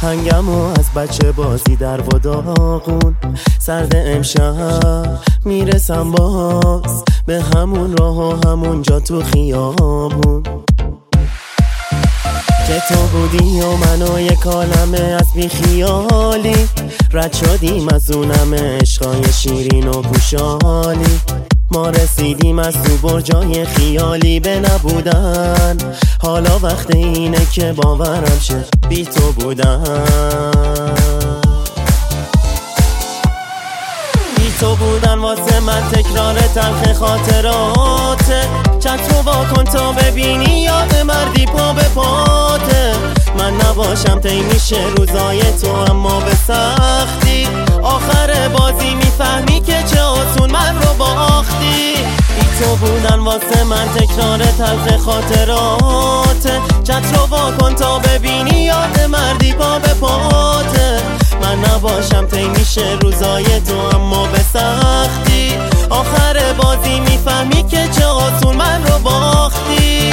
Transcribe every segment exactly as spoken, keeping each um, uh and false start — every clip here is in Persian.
هنگم و از بچه بازی در و داغون سرد امشب میرسم باز به همون راه و همون جا تو خیابون که تو بودی و من و یک عالمه از بیخیالی رد شدیم از اونم عشقای شیرین و گوشالی ما رسیدیم از تو برجای خیالی به نبودن حالا وقت اینه که باورم شه بی تو بودن بی تو بودن واسه من تکرار تلخ خاطراته چت رو وا کن تا ببینی یاد مردی پا به پاته من نباشم طی میشه روزای تو اما به سختی آخر بازی میفهمی که چه آسون من رو باختی بی تو بودن واسه من تکرار تلخ خاطراته چت رو وا کن تا ببینی یاد مردی پا به پاته من نباشم طی میشه روزای تو اما به سختی آخر بازی میفهمی که چه آسون من رو باختی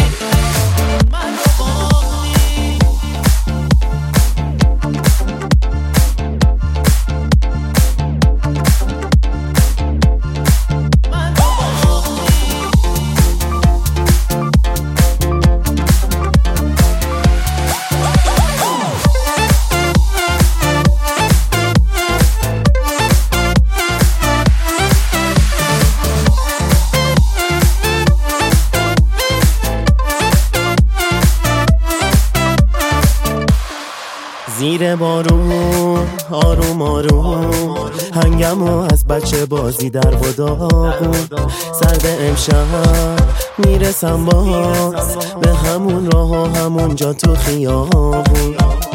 زیر بارون آروم آروم هنگم و از بچه بازی در و داغون سرد امشب میرسم باز به همون راه و همون جا تو خیابون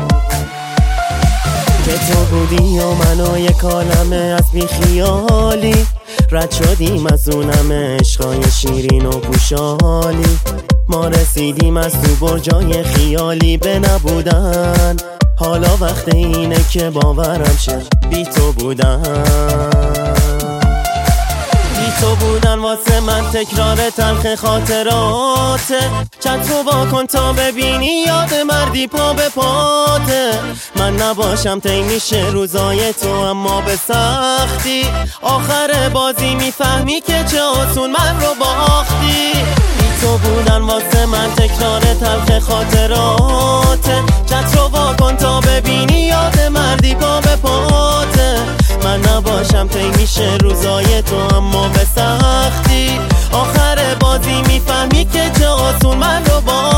که تو بودی و من و یک عالمه از بیخیالی رد شدیم از اونم عشقای شیرین و گوشالی ما رسیدیم از تو برجای خیالی به نبودن حالا وقت اینه که باورم شه بی تو بودن بی تو بودن واسه من تکرار تلخ خاطراته چت رو وا کن تا ببینی یاد مردی پا به پاته من نباشم طی میشه روزای تو اما به سختی آخر بازی میفهمی که چه آسون من رو باختی تو بودن واسه من تکرار تلخ خاطراته چت رو وا کن تا ببینی یاد مردی پا به پاته من نباشم طی میشه روزای تو اما به سختی آخر بازی میفهمی که چه آسون من رو با